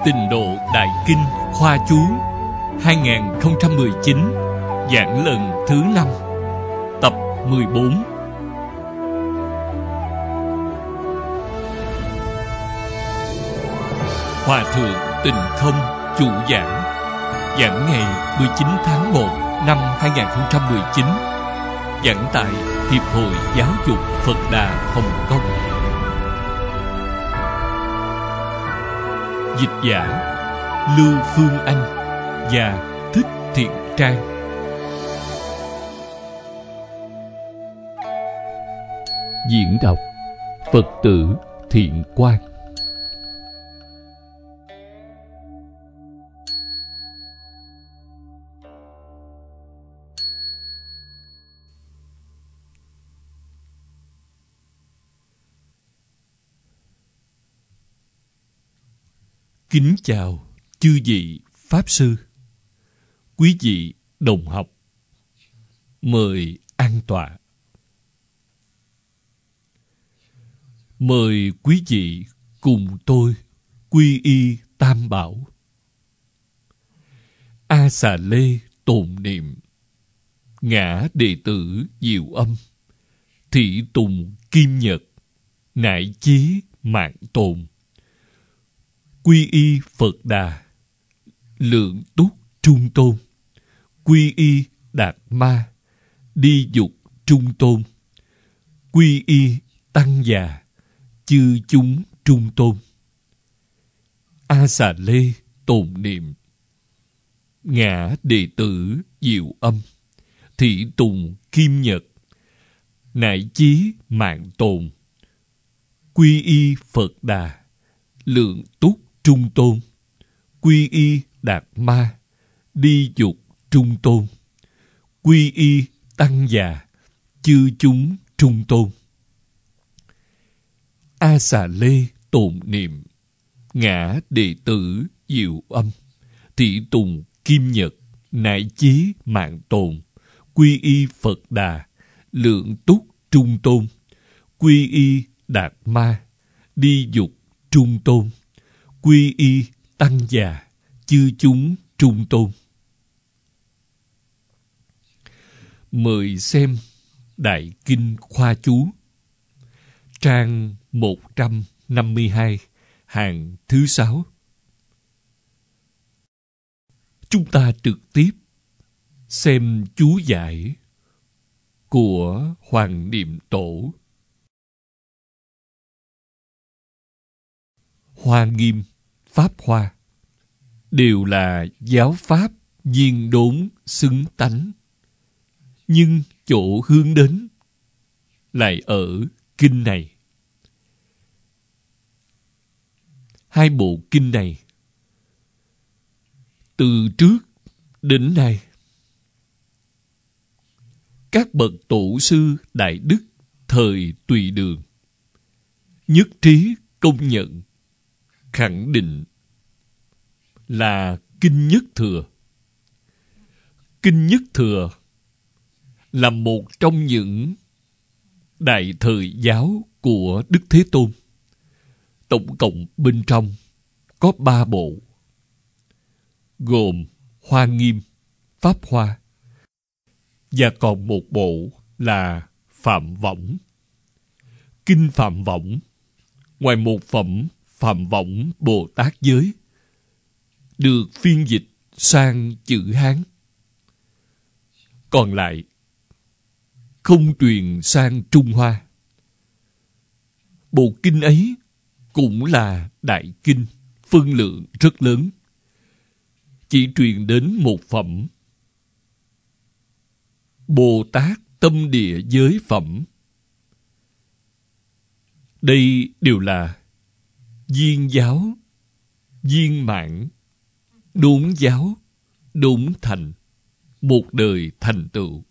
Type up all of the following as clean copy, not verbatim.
Tịnh Độ Đại Kinh Khoa Chú 2019, giảng lần thứ 5, tập 14. Hòa thượng Tịnh Không chủ giảng, giảng ngày 19 tháng 1 năm 2019, giảng tại Hiệp hội Giáo dục Phật Đà Hồng Kông. Dịch giả Lưu Phương Anh và Thích Thiện Trang. Diễn đọc Phật tử Thiện Quang. Kính chào chư vị Pháp Sư, quý vị đồng học, mời an tọa. Mời quý vị cùng tôi quy y Tam Bảo. A Xà Lê tồn niệm, ngã đệ tử Diệu Âm, thị tùng Kim Nhật, nại chí mạng tồn. Quy y Phật Đà, lượng túc Trung Tôn. Quy y Đạt Ma, đi dục Trung Tôn. Quy y Tăng Già, chư chúng Trung Tôn. A Xà Lê tồn niệm, ngã đệ tử Diệu Âm, thị tùng Kim Nhật, nại chí mạng tồn. Quy y Phật Đà, lượng túc Trung Tôn. Quy y Đạt Ma, đi dục Trung Tôn. Quy y Tăng Già, chư chúng Trung Tôn. A Xà Lê tồn niệm, ngã đệ tử Diệu Âm, thị tùng Kim Nhật, nại chí mạng tồn. Quy y Phật Đà, lượng túc Trung Tôn. Quy y Đạt Ma, đi dục Trung Tôn. Quy y Tăng Già, chư chúng Trung Tôn. Mời xem Đại Kinh Khoa Chú, trang 152, hàng thứ 6. Chúng ta trực tiếp xem chú giải của Hoàng Niệm Tổ. Hoa Nghiêm, Pháp Hoa đều là giáo pháp viên đốn xứng tánh, nhưng chỗ hướng đến lại ở kinh này. Hai bộ kinh này từ trước đến nay, các bậc tổ sư đại đức thời Tùy Đường nhất trí công nhận, khẳng định là Kinh Nhất Thừa. Kinh Nhất Thừa là một trong những đại thời giáo của Đức Thế Tôn. Tổng cộng bên trong có 3 bộ, gồm Hoa Nghiêm, Pháp Hoa, và còn một bộ là Phạm Võng. Kinh Phạm Võng, ngoài một phẩm Phạm Võng Bồ Tát Giới, được phiên dịch sang chữ Hán, còn lại không truyền sang Trung Hoa. Bộ kinh ấy cũng là đại kinh, phân lượng rất lớn, chỉ truyền đến một phẩm Bồ Tát Tâm Địa Giới Phẩm. Đây đều là viên giáo, viên mãn, đốn giáo, đốn thành, một đời thành tựu.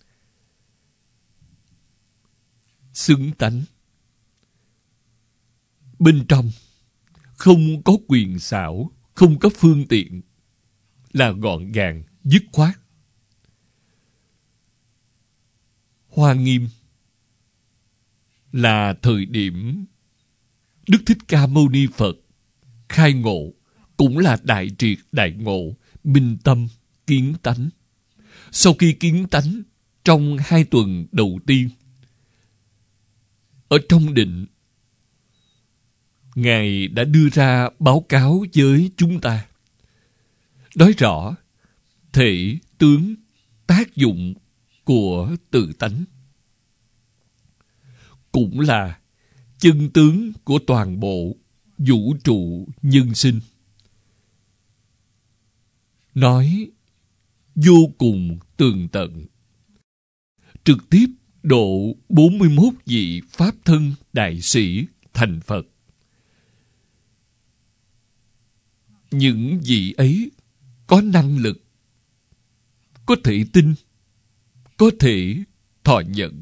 Xứng tánh. Bên trong không có quyền xảo, không có phương tiện, là gọn gàng, dứt khoát. Hoa Nghiêm là thời điểm Đức Thích Ca Mâu Ni Phật khai ngộ cũng là đại triệt đại ngộ, minh tâm, kiến tánh. Sau khi kiến tánh, trong 2 tuần đầu tiên, ở trong định, Ngài đã đưa ra báo cáo với chúng ta, nói rõ thể, tướng, tác dụng của tự tánh, cũng là chân tướng của toàn bộ vũ trụ nhân sinh. Nói vô cùng tường tận, trực tiếp độ 41 vị Pháp thân đại sĩ thành Phật. Những vị ấy có năng lực, có thể tin, có thể thọ nhận.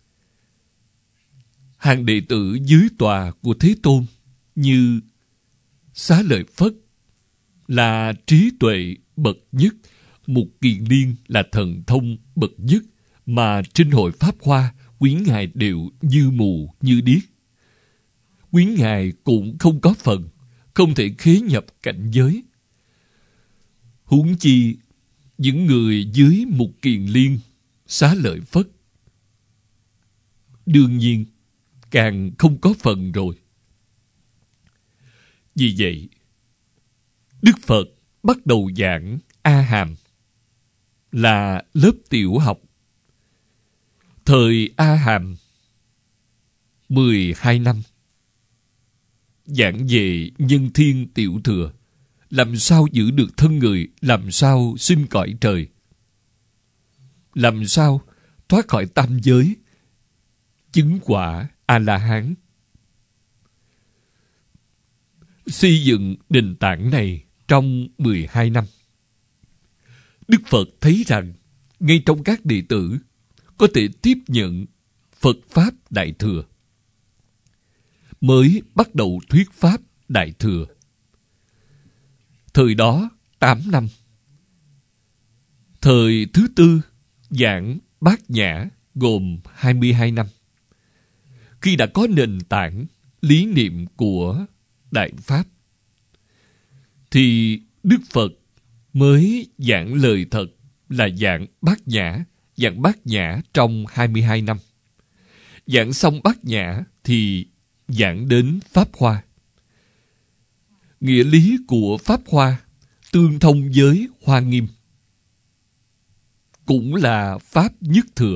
Hàng đệ tử dưới tòa của Thế Tôn như Xá Lợi Phất là trí tuệ bậc nhất, Mục Kiền Liên là thần thông bậc nhất, mà trên hội Pháp Hoa, quý ngài đều như mù như điếc. Quý ngài cũng không có phần, không thể khế nhập cảnh giới. Huống chi những người dưới Mục Kiền Liên, Xá Lợi Phất, đương nhiên càng không có phần rồi. Vì vậy, Đức Phật bắt đầu giảng A Hàm, là lớp tiểu học. Thời A Hàm 12 năm, giảng về nhân thiên tiểu thừa, làm sao giữ được thân người, làm sao sinh cõi trời, làm sao thoát khỏi tam giới, chứng quả A-la-hán. Xây dựng nền tảng này trong 12 năm. Đức Phật thấy rằng ngay trong các đệ tử có thể tiếp nhận Phật Pháp Đại Thừa, mới bắt đầu thuyết Pháp Đại Thừa. Thời đó 8 năm. Thời thứ tư giảng Bát Nhã gồm 22 năm. Khi đã có nền tảng lý niệm của Đại Pháp, thì Đức Phật mới giảng lời thật là giảng Bát Nhã. Giảng Bát Nhã trong 22 năm. Giảng xong Bát Nhã thì giảng đến Pháp Hoa. Nghĩa lý của Pháp Hoa tương thông với Hoa Nghiêm, cũng là Pháp nhất thừa.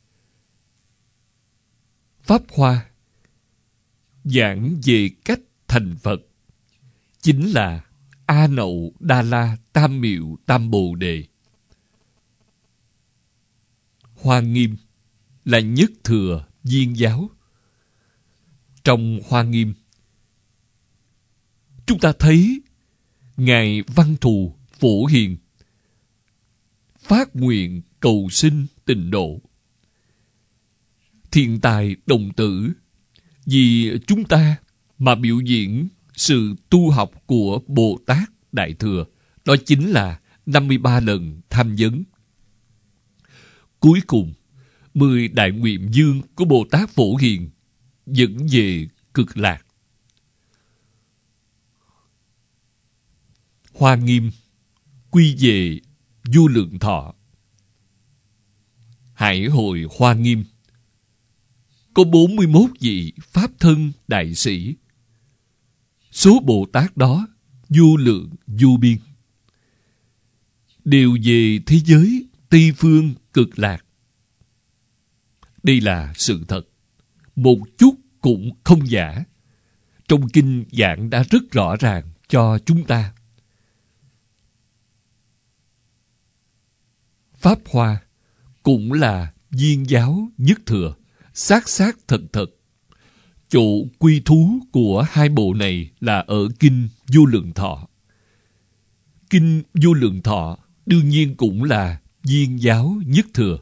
Pháp Hoa giảng về cách thành Phật, chính là A Nậu Đa La Tam Miệu Tam Bồ Đề. Hoa Nghiêm là nhất thừa viên giáo. Trong Hoa Nghiêm, chúng ta thấy Ngài Văn Thù Phổ Hiền phát nguyện cầu sinh tịnh độ. Thiện tài đồng tử vì chúng ta mà biểu diễn sự tu học của Bồ Tát Đại Thừa. Đó chính là 53 lần tham vấn. Cuối cùng, 10 đại nguyện dương của Bồ Tát Phổ Hiền dẫn về Cực Lạc. Hoa Nghiêm quy về Vô Lượng Thọ. Hải hội Hoa Nghiêm có 41 vị Pháp thân đại sĩ. Số Bồ Tát đó vô lượng vô biên, đều về thế giới Tây Phương Cực Lạc. Đây là sự thật, một chút cũng không giả. Trong kinh giảng đã rất rõ ràng cho chúng ta. Pháp Hoa cũng là viên giáo nhất thừa, xác xác thật thật. Chỗ quy thú của hai bộ này là ở Kinh Vô Lượng Thọ. Kinh Vô Lượng Thọ đương nhiên cũng là viên giáo nhất thừa.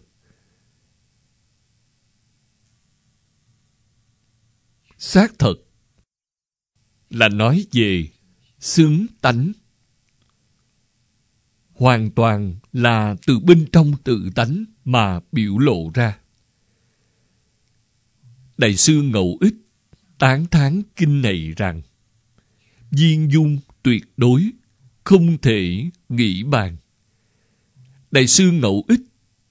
Xác thật là nói về xứng tánh, hoàn toàn là từ bên trong tự tánh mà biểu lộ ra. Đại sư Ngẫu Ích tán thán kinh này rằng viên dung tuyệt đối không thể nghĩ bàn. Đại sư Ngẫu Ích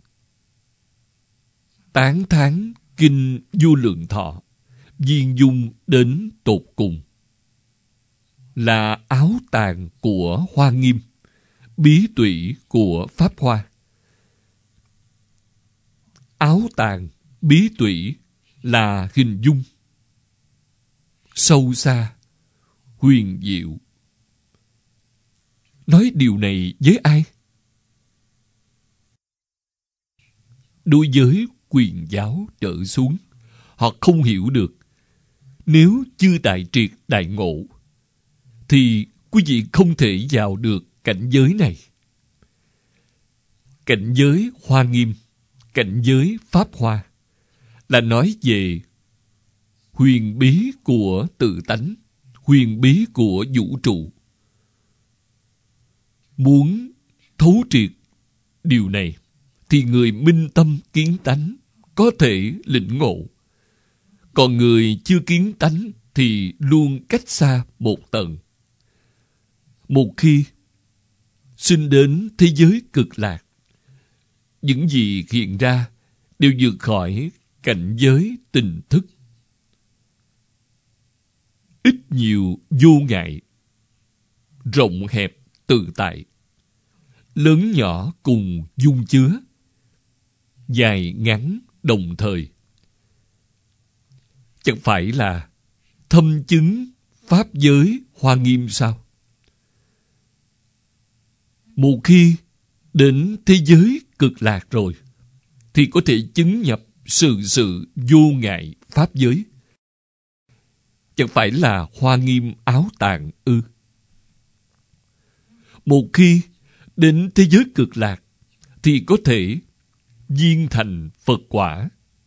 tán thán kinh Vô Lượng Thọ, viên dung đến tột cùng, là áo tàng của Hoa Nghiêm, bí tủy của Pháp Hoa. Áo tàng, bí tủy là hình dung sâu xa, huyền diệu. Nói điều này với ai? Đối với quyền giáo trở xuống, họ không hiểu được. Nếu chưa đại triệt đại ngộ, thì quý vị không thể vào được cảnh giới này. Cảnh giới Hoa Nghiêm, cảnh giới Pháp Hoa là nói về huyền bí của tự tánh, huyền bí của vũ trụ. Muốn thấu triệt điều này, thì người minh tâm kiến tánh có thể lĩnh ngộ. Còn người chưa kiến tánh thì luôn cách xa một tầng. Một khi sinh đến thế giới cực lạc, những gì hiện ra đều vượt khỏi cảnh giới tình thức. Ít nhiều vô ngại, rộng hẹp tự tại, lớn nhỏ cùng dung chứa, dài ngắn đồng thời. Chẳng phải là thâm chứng pháp giới Hoa Nghiêm sao? Một khi đến thế giới cực lạc rồi, thì có thể chứng nhập sự vô ngại pháp giới. Chẳng phải là Hoa Nghiêm áo tàng ư? Một khi đến thế giới cực lạc, thì có thể viên thành Phật quả.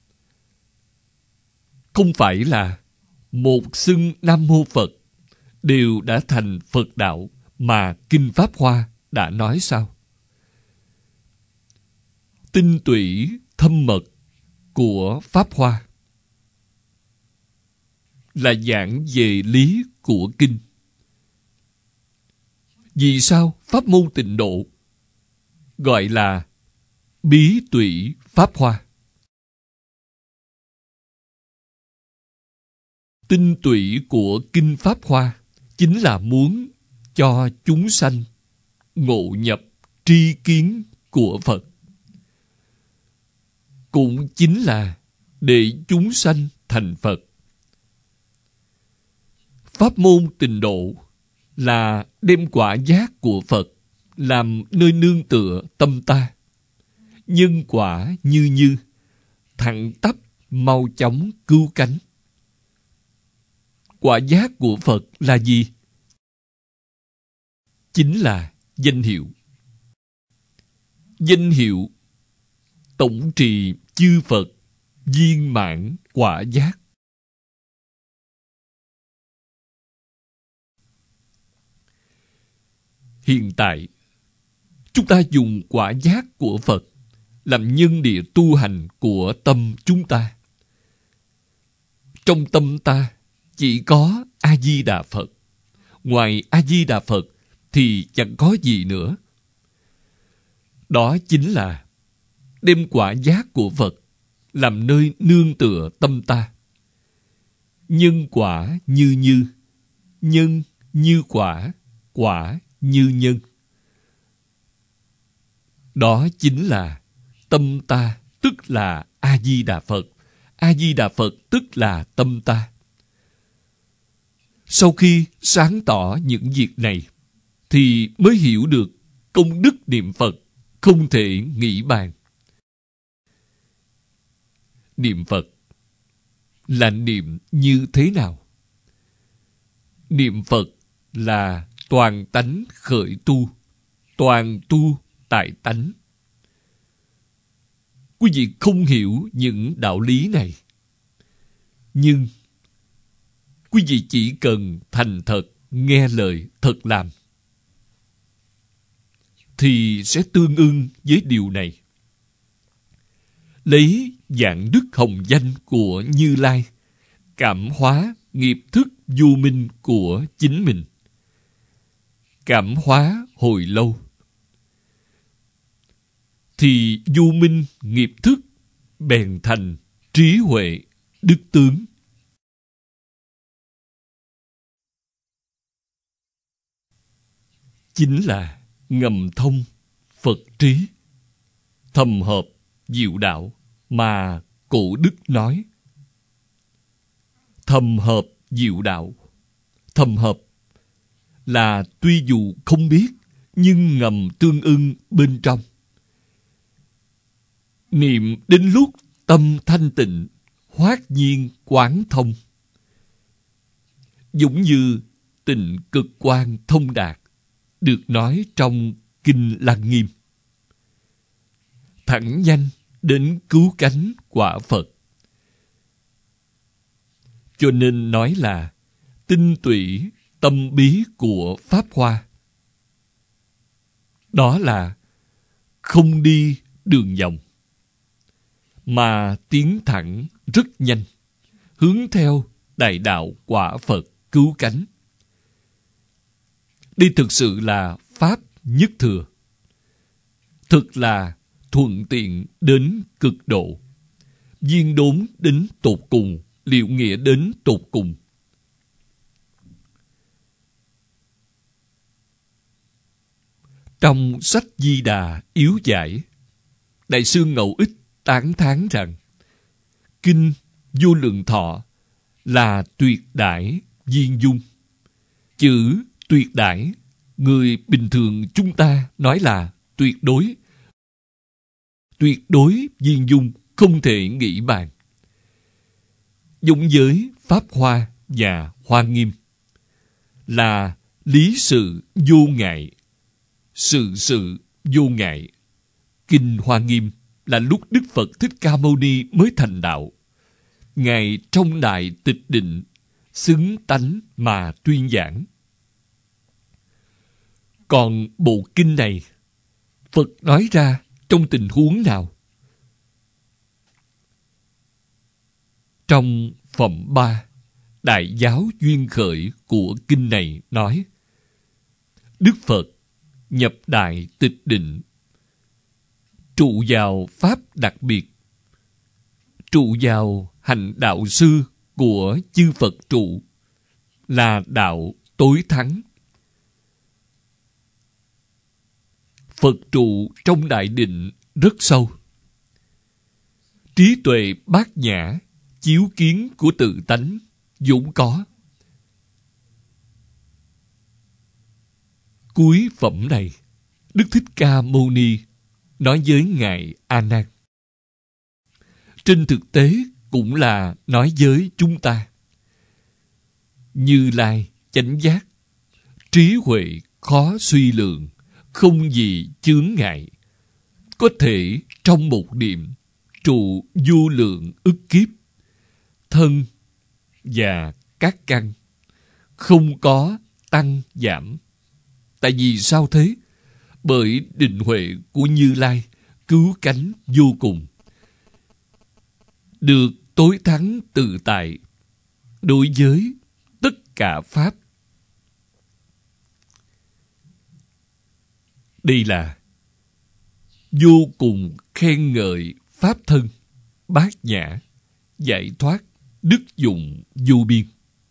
Không phải là một xưng Nam Mô Phật đều đã thành Phật đạo mà Kinh Pháp Hoa đã nói sao? Tinh tủy thâm mật của Pháp Hoa là giảng về lý của Kinh. Vì sao pháp môn Tịnh Độ gọi là bí tủy Pháp Hoa? Tinh tủy của Kinh Pháp Hoa chính là muốn cho chúng sanh ngộ nhập tri kiến của Phật. Cũng chính là để chúng sanh thành Phật. Pháp môn Tịnh Độ là đem quả giác của Phật làm nơi nương tựa tâm ta. Nhân quả như thẳng tắp mau chóng cứu cánh. Quả giác của Phật là gì? Chính là danh hiệu. Danh hiệu tổng trì chư Phật viên mãn quả giác. Hiện tại, chúng ta dùng quả giác của Phật làm nhân địa tu hành của tâm chúng ta. Trong tâm ta chỉ có A-di-đà Phật. Ngoài A-di-đà Phật thì chẳng có gì nữa. Đó chính là đem quả giác của Phật làm nơi nương tựa tâm ta. Nhân quả như nhân như quả, quả như nhân. Đó chính là tâm ta, tức là A-di-đà Phật. A-di-đà Phật tức là tâm ta. Sau khi sáng tỏ những việc này, thì mới hiểu được công đức niệm Phật không thể nghĩ bàn. Niệm Phật là niệm như thế nào? Niệm Phật là toàn tánh khởi tu, toàn tu tại tánh. Quý vị không hiểu những đạo lý này, nhưng quý vị chỉ cần thành thật nghe lời thật làm, thì sẽ tương ưng với điều này. Lấy dạng đức hồng danh của Như Lai cảm hóa nghiệp thức vô minh của chính mình. cảm hóa hồi lâu, thì du minh nghiệp thức bèn thành trí huệ đức tướng. Chính là ngầm thông Phật trí, thầm hợp diệu đạo mà cổ đức nói. Thầm hợp diệu đạo. Thầm hợp là tuy dù không biết nhưng ngầm tương ưng bên trong. Niệm đến lúc tâm thanh tịnh, hoát nhiên quán thông. Giống như tịnh cực quang thông đạt, được nói trong Kinh Lăng Nghiêm. Thẳng nhanh đến cứu cánh quả Phật. Cho nên nói là tinh tụy tâm bí của Pháp Hoa. Đó là không đi đường vòng, mà tiến thẳng rất nhanh, hướng theo đại đạo quả Phật cứu cánh. Đây thực sự là Pháp nhất thừa. Thực là thuận tiện đến cực độ, viên đốn đến tột cùng, liệu nghĩa đến tột cùng. Trong sách Di Đà yếu giải, Đại sư Ngẫu Ích tán thán rằng Kinh Vô Lượng Thọ là tuyệt đãi viên dung. Chữ tuyệt đãi, người bình thường chúng ta nói là tuyệt đối. Tuyệt đối viên dung không thể nghĩ bàn. Giống với Pháp Hoa và Hoa Nghiêm là lý sự vô ngại, sự sự vô ngại. Kinh Hoa Nghiêm là lúc Đức Phật Thích Ca Mâu Ni mới thành đạo. Ngài trong đại tịch định, xứng tánh mà tuyên giảng. Còn bộ kinh này, Phật nói ra trong tình huống nào? Trong phẩm 3, Đại Giáo Duyên Khởi của kinh này nói: Đức Phật nhập đại tịch định, trụ vào pháp đặc biệt, trụ vào hành đạo sư của chư Phật trụ, là đạo tối thắng. Phật trụ trong đại định rất sâu. Trí tuệ bát nhã, chiếu kiến của tự tánh vốn có. Cuối phẩm này, Đức Thích Ca Mâu Ni nói với Ngài A Nan. Trên thực tế cũng là nói với chúng ta. Như Lai chánh giác, trí huệ khó suy lượng, không gì chướng ngại, có thể trong một niệm trụ vô lượng ức kiếp, thân và các căn không có tăng giảm. Tại vì sao thế? Bởi định huệ của Như Lai cứu cánh vô cùng, được tối thắng tự tại đối với tất cả pháp. Đây là vô cùng khen ngợi pháp thân, bát nhã, giải thoát, đức dụng vô biên.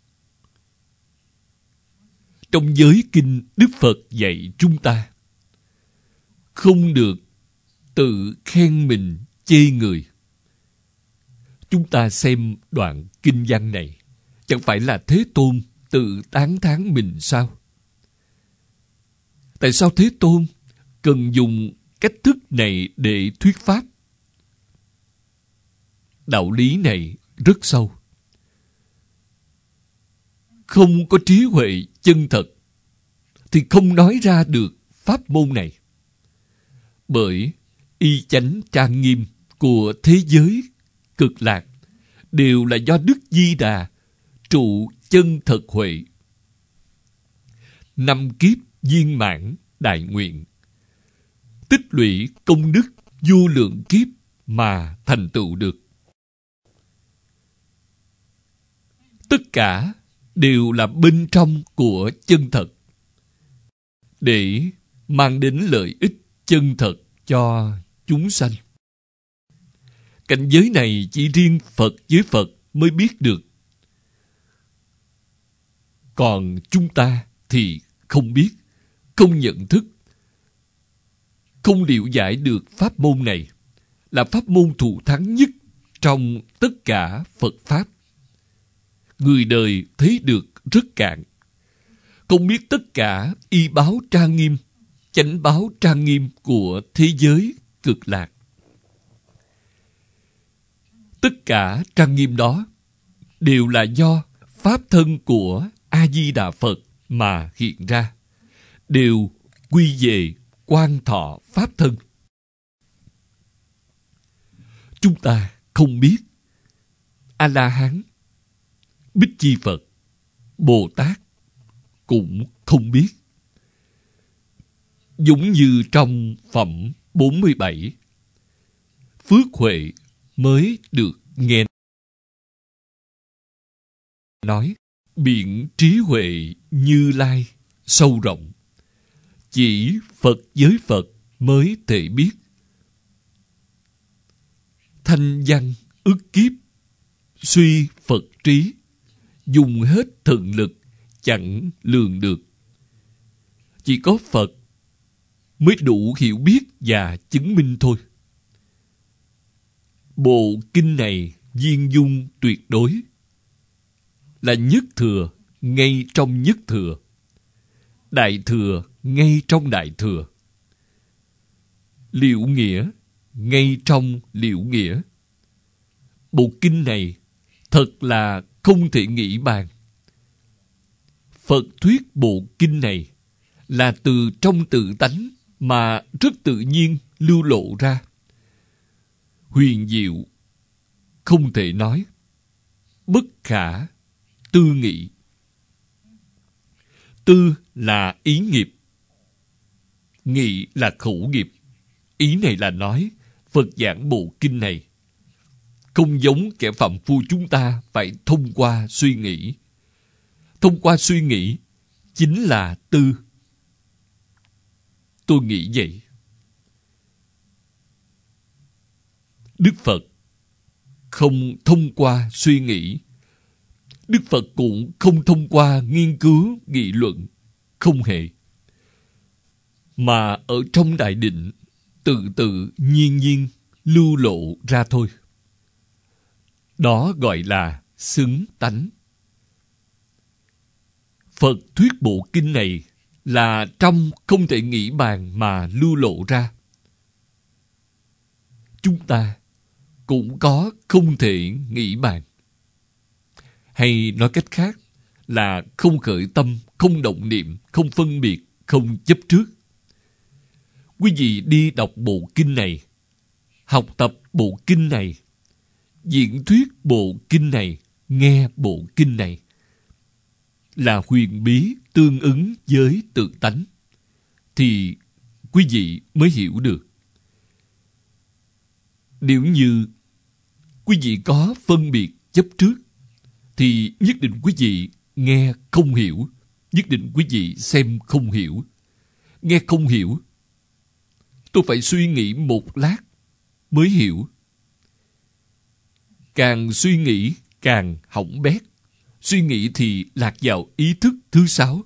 Trong giới kinh, Đức Phật dạy chúng ta không được tự khen mình chê người. Chúng ta xem đoạn kinh văn này, chẳng phải là Thế Tôn tự tán thán mình sao? Tại sao Thế Tôn cần dùng cách thức này để thuyết pháp? Đạo lý này rất sâu. Không có trí huệ chân thật thì không nói ra được pháp môn này. Bởi y chánh trang nghiêm của thế giới cực lạc đều là do Đức Di Đà trụ chân thật huệ. 5 kiếp viên mãn đại nguyện, tích lũy công đức vô lượng kiếp mà thành tựu được. Tất cả đều là bên trong của chân thật. để mang đến lợi ích chân thật cho chúng sanh. Cảnh giới này chỉ riêng Phật với Phật mới biết được. Còn chúng ta thì không biết, không nhận thức, không liệu giải được pháp môn này, là pháp môn thù thắng nhất trong tất cả Phật Pháp. Người đời thấy được rất cạn, không biết tất cả y báo trang nghiêm, chánh báo trang nghiêm của thế giới cực lạc. Tất cả trang nghiêm đó đều là do pháp thân của A-di-đà Phật mà hiện ra, đều quy về Quan Thọ pháp thân. Chúng ta không biết. A-la-hán, Bích Chi Phật, Bồ Tát cũng không biết. Giống như trong phẩm 47, phước huệ mới được nghe nói, biển trí huệ Như Lai sâu rộng, chỉ Phật với Phật mới thể biết. Thanh văn ức kiếp, suy Phật trí, dùng hết thần lực chẳng lường được. Chỉ có Phật mới đủ hiểu biết và chứng minh thôi. Bộ kinh này viên dung tuyệt đối, là nhất thừa ngay trong nhất thừa, đại thừa ngay trong đại thừa, liệu nghĩa ngay trong liệu nghĩa. Bộ kinh này thật là không thể nghĩ bàn. Phật thuyết bộ kinh này là từ trong tự tánh mà rất tự nhiên lưu lộ ra. Huyền diệu, không thể nói, bất khả tư nghị. Tư là ý nghiệp, nghị là khẩu nghiệp. Ý này là nói Phật giảng bộ kinh này không giống kẻ phàm phu chúng ta phải thông qua suy nghĩ. Thông qua suy nghĩ chính là tư. Tôi nghĩ vậy. Đức Phật không thông qua suy nghĩ. Đức Phật cũng không thông qua nghiên cứu, nghị luận. Không hề. Mà ở trong đại định, tự tự nhiên nhiên lưu lộ ra thôi. Đó gọi là xứng tánh. Phật thuyết bộ kinh này là trong không thể nghĩ bàn mà lưu lộ ra. Chúng ta cũng có không thể nghĩ bàn. Hay nói cách khác là không khởi tâm, không động niệm, không phân biệt, không chấp trước. Quý vị đi đọc bộ kinh này, học tập bộ kinh này, diễn thuyết bộ kinh này, nghe bộ kinh này, là huyền bí tương ứng với tự tánh, thì quý vị mới hiểu được. Nếu như quý vị có phân biệt chấp trước, thì nhất định quý vị nghe không hiểu, nhất định quý vị xem không hiểu. Nghe không hiểu, tôi phải suy nghĩ một lát mới hiểu. Càng suy nghĩ càng hỏng bét. Suy nghĩ thì lạc vào ý thức thứ 6.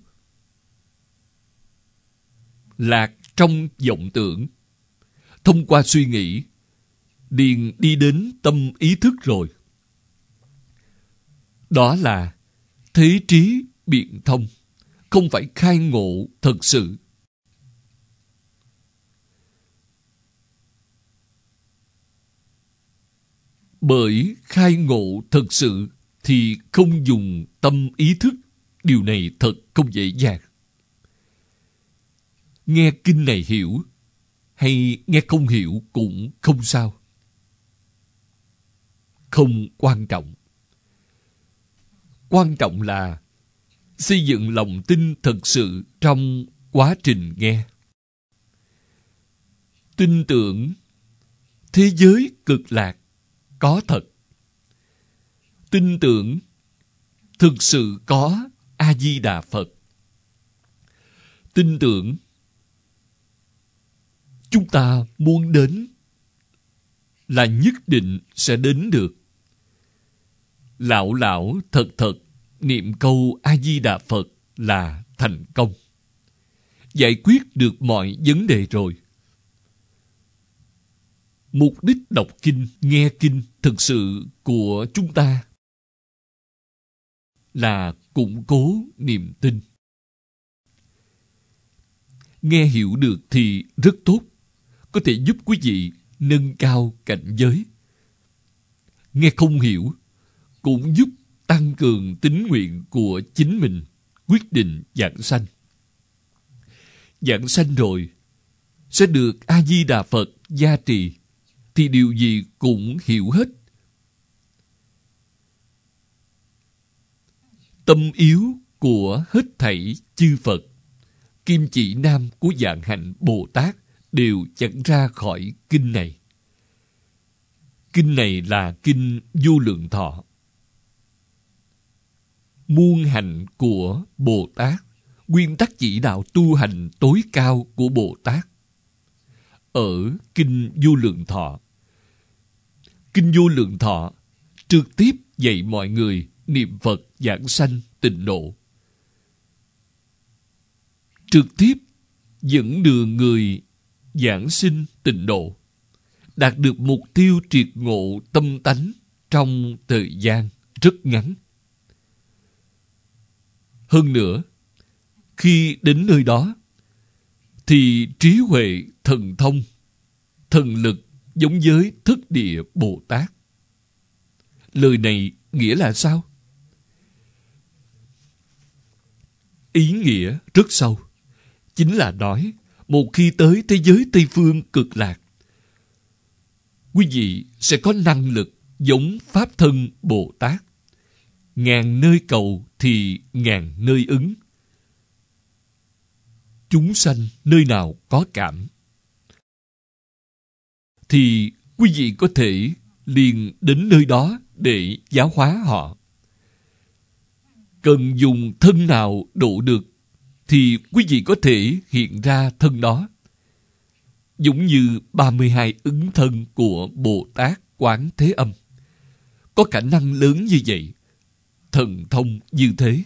Lạc trong vọng tưởng. Thông qua suy nghĩ, liền đi đến tâm ý thức rồi. Đó là thế trí biện thông, không phải khai ngộ thật sự. Bởi khai ngộ thật sự thì không dùng tâm ý thức. Điều này thật không dễ dàng. Nghe kinh này hiểu, hay nghe không hiểu cũng không sao. Không quan trọng. Quan trọng là xây dựng lòng tin thật sự trong quá trình nghe. Tin tưởng thế giới cực lạc có thật. Tin tưởng thực sự có A-di-đà Phật. Tin tưởng chúng ta muốn đến là nhất định sẽ đến được. Lão lão thật thật niệm câu A-di-đà Phật là thành công. Giải quyết được mọi vấn đề rồi. Mục đích đọc kinh, nghe kinh thực sự của chúng ta là củng cố niềm tin. Nghe hiểu được thì rất tốt, có thể giúp quý vị nâng cao cảnh giới. Nghe không hiểu cũng giúp tăng cường tín nguyện của chính mình, quyết định giảng sanh. Giảng sanh rồi, sẽ được A-di-đà Phật gia trì, thì điều gì cũng hiểu hết. Tâm yếu của hết thảy chư Phật, kim chỉ nam của Vạn Hạnh Bồ Tát đều chẳng ra khỏi kinh này. Kinh này là kinh Vô Lượng Thọ. Muôn hạnh của Bồ Tát, nguyên tắc chỉ đạo tu hành tối cao của Bồ Tát. Ở kinh Vô Lượng Thọ, kinh Vô Lượng Thọ trực tiếp dạy mọi người niệm Phật giảng sanh tịnh độ. Trực tiếp dẫn đường người giảng sinh tịnh độ, đạt được mục tiêu triệt ngộ tâm tánh trong thời gian rất ngắn. Hơn nữa, khi đến nơi đó, thì trí huệ thần thông, thần lực giống với Thất Địa Bồ Tát. Lời này nghĩa là sao? Ý nghĩa rất sâu. Chính là nói, một khi tới thế giới Tây Phương Cực Lạc, quý vị sẽ có năng lực giống Pháp Thân Bồ Tát. Ngàn nơi cầu thì ngàn nơi ứng. Chúng sanh nơi nào có cảm, thì quý vị có thể liền đến nơi đó để giáo hóa họ. Cần dùng thân nào độ được, thì quý vị có thể hiện ra thân đó. Giống như 32 ứng thân của Bồ Tát Quán Thế Âm. Có khả năng lớn như vậy, thần thông như thế.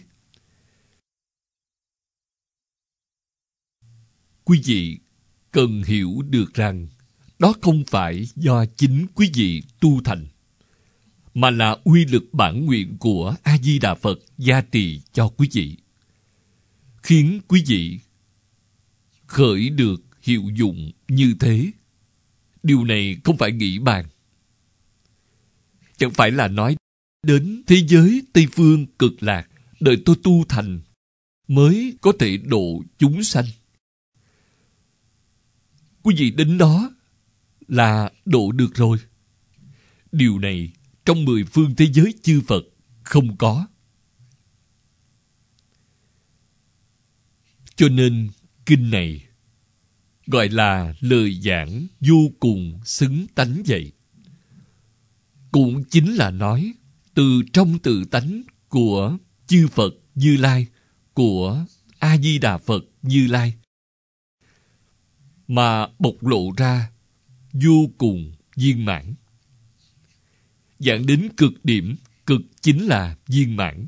Quý vị cần hiểu được rằng đó không phải do chính quý vị tu thành, mà là uy lực bản nguyện của A-di-đà Phật gia trì cho quý vị, khiến quý vị khởi được hiệu dụng như thế. Điều này không phải nghĩ bàn. Chẳng phải là nói đến thế giới Tây Phương Cực Lạc, đợi tôi tu thành mới có thể độ chúng sanh. Quý vị đến đó là độ được rồi. Điều này trong 10 phương thế giới chư Phật không có. Cho nên kinh này gọi là lời giảng vô cùng xứng tánh vậy. Cũng chính là nói từ trong tự tánh của chư Phật Như Lai, của A-di-đà Phật Như Lai, mà bộc lộ ra vô cùng viên mãn. Giảng đến cực điểm, cực chính là viên mãn.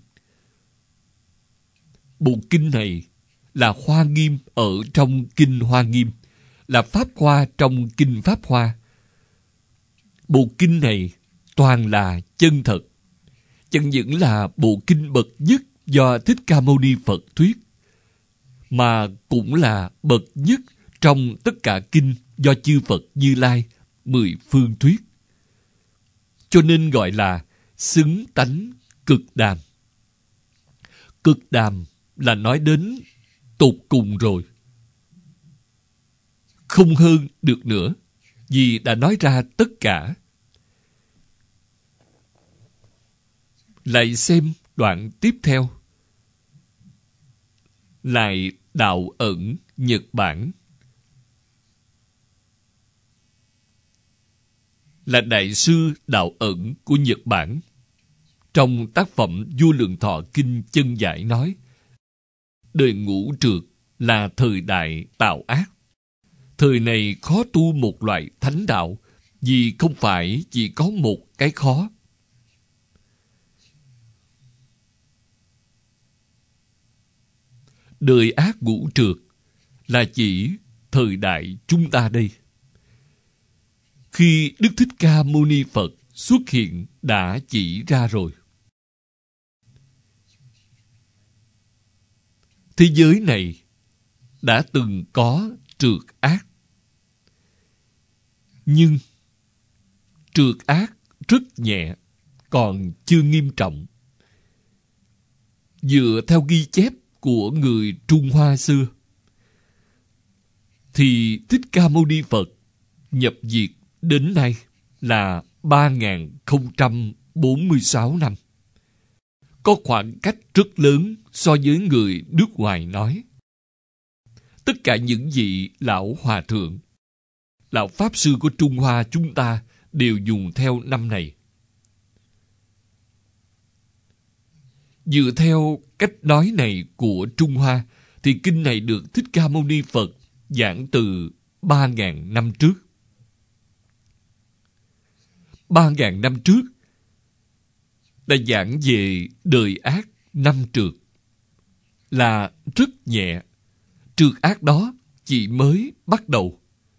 Bộ kinh này là Hoa Nghiêm ở trong kinh Hoa Nghiêm, là Pháp Hoa trong kinh Pháp Hoa. Bộ kinh này toàn là chân thật. Chẳng những là bộ kinh bậc nhất do Thích Ca Mâu Ni Phật thuyết, mà cũng là bậc nhất trong tất cả kinh do chư Phật Như Lai 10 phương thuyết. Cho nên gọi là xứng tánh cực đàm. Cực đàm là nói đến tột cùng rồi, không hơn được nữa, vì đã nói ra tất cả. Lại xem đoạn tiếp theo. Lại đạo ẩn Nhật Bản, là đại sư đạo ẩn của Nhật Bản. Trong tác phẩm Vô Lượng Thọ Kinh Chân Giải nói, đời Ngũ Trược là thời đại tạo ác. Thời này khó tu một loại thánh đạo, vì không phải chỉ có một cái khó. Đời ác ngũ trượt là chỉ thời đại chúng ta đây. Khi Đức Thích Ca Mâu Ni Phật xuất hiện đã chỉ ra rồi. Thế giới này đã từng có trượt ác. Nhưng trượt ác rất nhẹ, còn chưa nghiêm trọng. Dựa theo ghi chép của người Trung Hoa xưa, thì Thích Ca Mâu Ni Phật nhập diệt đến nay là 3046 năm. Có khoảng cách rất lớn so với người nước ngoài nói. Tất cả những vị lão hòa thượng, lão pháp sư của Trung Hoa chúng ta đều dùng theo năm này. Dựa theo cách nói này của Trung Hoa, thì kinh này được Thích Ca Mâu Ni Phật giảng từ 3.000 năm trước. 3.000 năm trước đã giảng về đời ác năm trượt, là rất nhẹ. Trượt ác đó chỉ mới bắt đầu.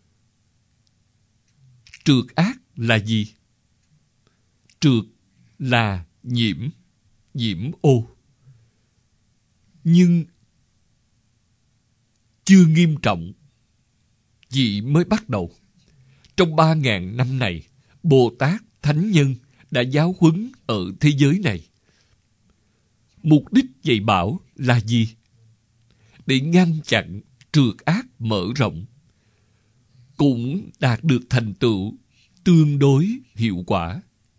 Trượt ác là gì? Trượt là nhiễm ô. Nhưng chưa nghiêm trọng, chỉ mới bắt đầu. Trong 3.000 năm này, Bồ Tát Thánh Nhân đã giáo huấn ở thế giới này. Mục đích dạy bảo là gì? Để ngăn chặn trượt ác mở rộng, cũng đạt được thành tựu tương đối hiệu quả.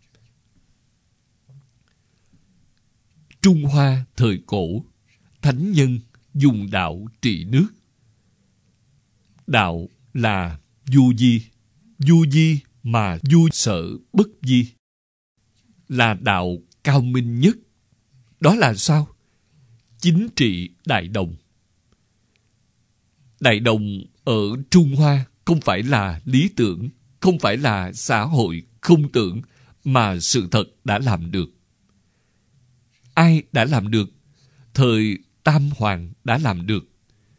Trung Hoa thời cổ, Thánh Nhân dùng đạo trị nước. Đạo là vô vi mà vui sợ bất vi, là đạo cao minh nhất. Đó là sao? Chính trị đại đồng. Đại đồng ở Trung Hoa không phải là lý tưởng, không phải là xã hội không tưởng, mà sự thật đã làm được. Ai đã làm được? Thời Tam Hoàng đã làm được.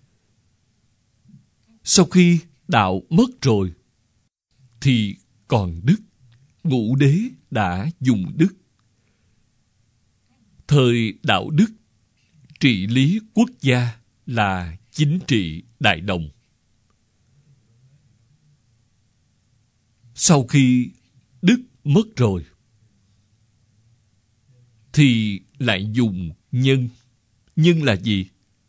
Sau khi đạo mất rồi, thì còn đức. Ngũ đế đã dùng đức. Thời đạo đức, trị lý quốc gia là chính trị đại đồng. Sau khi đức mất rồi, thì lại dùng nhân. Nhân là gì?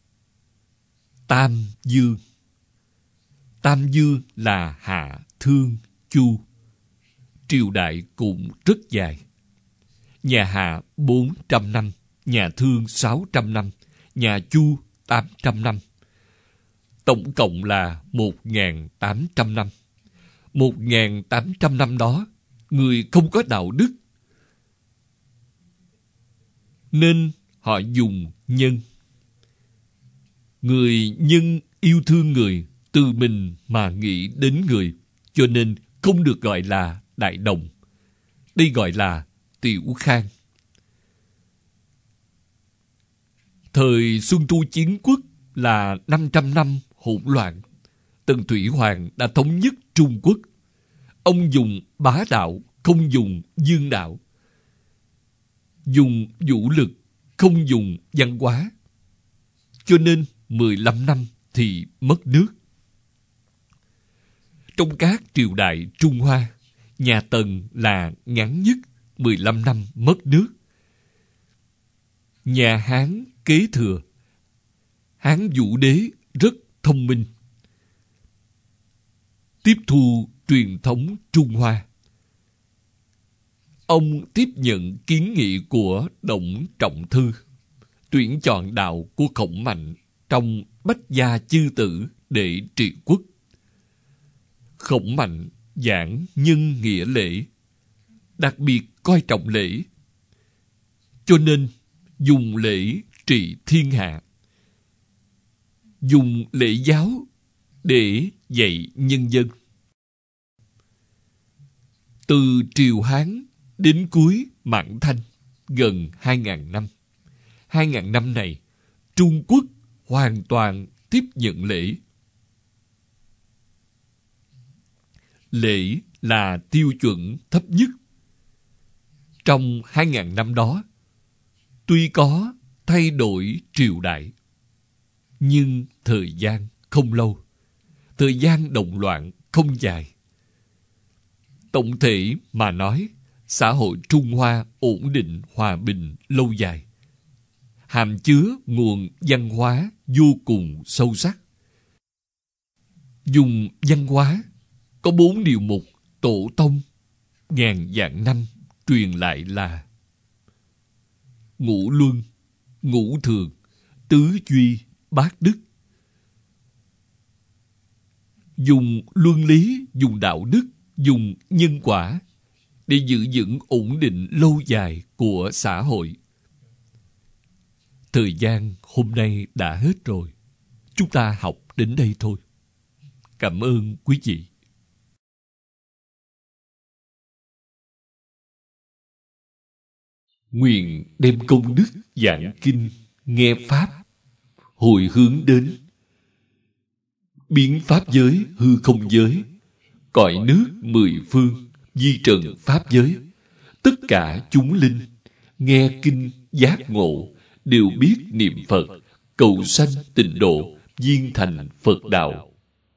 Tam dương. Tam dương là Hạ, Thương, Chu. Triều đại cũng rất dài. Nhà Hạ 400 năm, nhà Thương 600 năm, nhà Chu 800 năm. Tổng cộng là 1.800 năm. 1.800 năm đó, người không có đạo đức, nên họ dùng nhân. Người nhân yêu thương người, từ mình mà nghĩ đến người, cho nên không được gọi là đại đồng. Đây gọi là tiểu khang. Thời Xuân Thu Chiến Quốc là 500 năm hỗn loạn. Tần Thủy Hoàng đã thống nhất Trung Quốc. Ông dùng bá đạo, không dùng dương đạo. Dùng vũ lực, không dùng văn hóa. Cho nên 15 năm thì mất nước. Trong các triều đại Trung Hoa, nhà Tần là ngắn nhất, 15 năm mất nước. Nhà Hán kế thừa. Hán Vũ Đế rất thông minh, tiếp thu truyền thống Trung Hoa. Ông tiếp nhận kiến nghị của Đổng Trọng Thư, tuyển chọn đạo của Khổng Mạnh trong Bách Gia Chư Tử để trị quốc. Khổng Mạnh giảng nhân nghĩa lễ, đặc biệt coi trọng lễ, cho nên dùng lễ trị thiên hạ, dùng lễ giáo để dạy nhân dân. Từ triều Hán đến cuối Mãn Thanh, gần 2.000 năm. 2.000 năm này, Trung Quốc hoàn toàn tiếp nhận lễ. Lễ là tiêu chuẩn thấp nhất. Trong 2.000 năm đó, tuy có thay đổi triều đại, nhưng thời gian không lâu. Thời gian động loạn không dài. Tổng thể mà nói, xã hội Trung Hoa ổn định, hòa bình, lâu dài, hàm chứa nguồn văn hóa vô cùng sâu sắc. Dùng văn hóa có 4 điều mục tổ tông ngàn vạn năm truyền lại là ngũ luân, ngũ thường, tứ duy, bát đức. Dùng luân lý, dùng đạo đức, dùng nhân quả để giữ vững ổn định lâu dài của xã hội. Thời gian hôm nay đã hết rồi. Chúng ta học đến đây thôi. Cảm ơn quý vị. Nguyện đem công đức giảng kinh, nghe Pháp, hồi hướng đến biến Pháp giới, hư không giới, cõi nước 10 phương, di trần Pháp giới. Tất cả chúng linh, nghe kinh, giác ngộ, đều biết niệm Phật, cầu sanh tịnh độ, viên thành Phật đạo.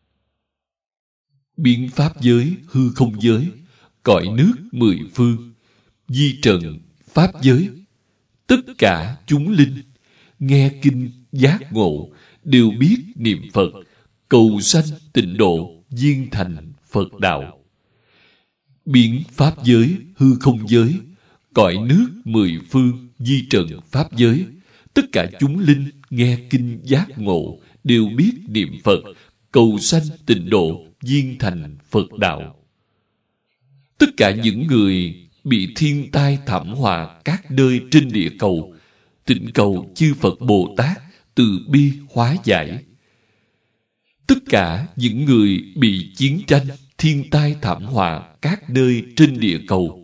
Biến Pháp giới, hư không giới, cõi nước 10 phương, di trần Pháp giới. Tất cả chúng linh, nghe kinh, giác ngộ, đều biết niệm Phật, cầu sanh tịnh độ, viên thành Phật đạo. Biến Pháp giới, hư không giới, cõi nước 10 phương, di trần Pháp giới. Tất cả chúng linh, nghe kinh, giác ngộ, đều biết niệm Phật, cầu sanh tịnh độ, viên thành Phật đạo. Tất cả những người bị thiên tai thảm họa các nơi trên địa cầu, thỉnh cầu chư Phật Bồ Tát từ bi hóa giải. Tất cả những người bị chiến tranh, thiên tai thảm họa các nơi trên địa cầu,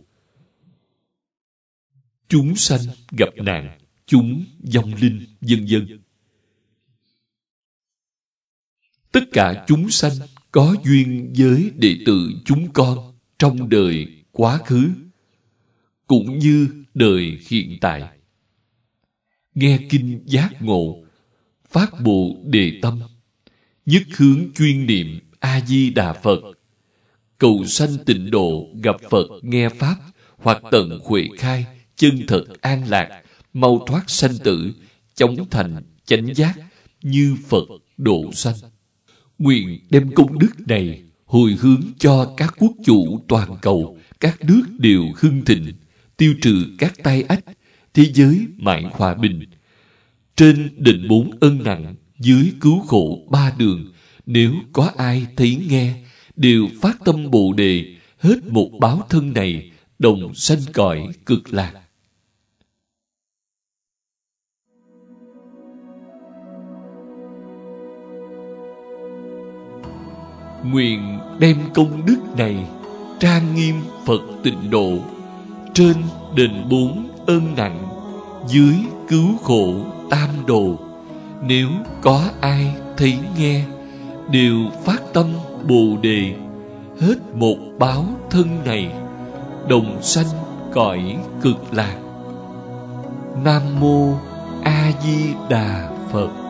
chúng sanh gặp nạn, chúng vong linh, vân vân. Tất cả chúng sanh có duyên với đệ tử chúng con trong đời quá khứ, cũng như đời hiện tại. Nghe kinh giác ngộ, phát Bồ Đề tâm, nhất hướng chuyên niệm A-di-đà Phật, cầu sanh tịnh độ, gặp Phật nghe Pháp, hoặc tận huệ khai, chân thật an lạc, mau thoát sanh tử, chóng thành chánh giác, như Phật độ sanh. Nguyện đem công đức này hồi hướng cho các quốc chủ toàn cầu, các nước đều hưng thịnh, tiêu trừ các tai ách, thế giới mãi hòa bình. Trên đền 4 ân nặng, dưới cứu khổ 3 đường, nếu có ai thấy nghe, đều phát tâm Bồ Đề, hết một báo thân này, đồng sanh cõi cực lạc. Nguyện đem công đức này trang nghiêm Phật tịnh độ, trên đền 4 ân nặng, dưới cứu khổ tam đồ, nếu có ai thấy nghe, đều phát tâm Bồ Đề, hết một báo thân này, đồng sanh cõi cực lạc. Nam mô A Di Đà Phật.